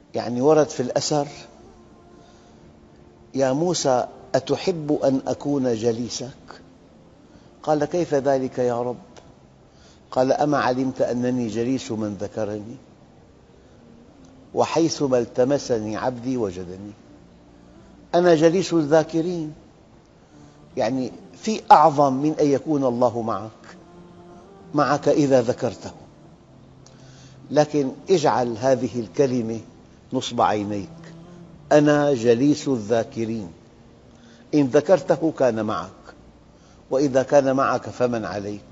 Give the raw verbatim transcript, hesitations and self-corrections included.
يعني ورد في الأثر: يا موسى أتحب أن أكون جليسك؟ قال: كيف ذلك يا رب؟ قال: أما علمت أنني جليس من ذكرني، وحيثما التمسني عبدي وجدني. أنا جليس الذاكرين، يعني في أعظم من أن يكون الله معك معك إذا ذكرته. لكن اجعل هذه الكلمة نصب عينيك: أنا جليس الذاكرين. إن ذكرته كان معك، وإذا كان معك فمن عليك.